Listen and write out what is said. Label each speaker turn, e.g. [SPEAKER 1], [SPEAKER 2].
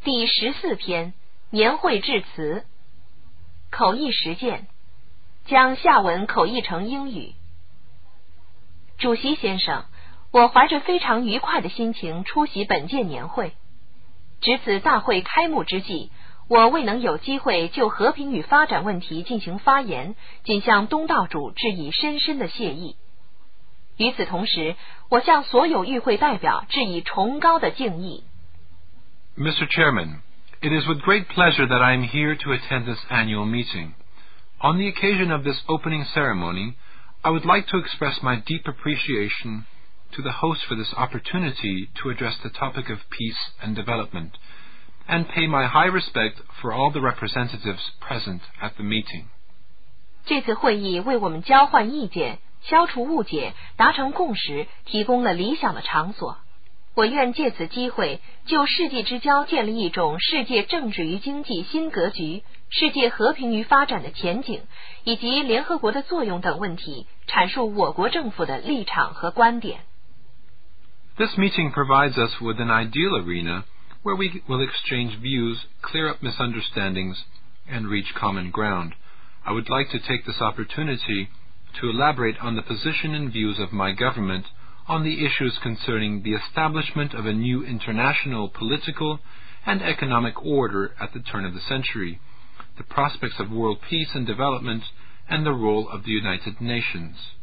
[SPEAKER 1] 第14篇年会致辞。口译实践，将下文口译成英语。主席先生，我怀着非常愉快的心情出席本届年会。值此大会开幕之际，我未能有机会就和平与发展问题进行发言，仅向东道主致以深深的谢意。与此同时，我向所有与会代表致以崇高的敬意。
[SPEAKER 2] Mr. Chairman, it is with great pleasure that I am here to attend this annual meeting. On the occasion of this opening ceremony, I would like to express my deep appreciation to the host for this opportunity to address the topic of peace and development, and pay my high respect for all the representatives present at the meeting.
[SPEAKER 1] 这次会议为我们交换意见、消除误解、达成共识提供了理想的场所。我愿借此机会就世纪之交建立一种世界政治与经济新格局、世界和平与发展的前景，以及联合国的作用等问题，阐述我国政府的立场和观点。
[SPEAKER 2] This meeting provides us with an ideal arena where we will exchange views, clear up misunderstandings, and reach common ground. I would like to take this opportunity to elaborate on the position and views of my government on the issues concerning the establishment of a new international political and economic order at the turn of the century, the prospects of world peace and development, and the role of the United Nations.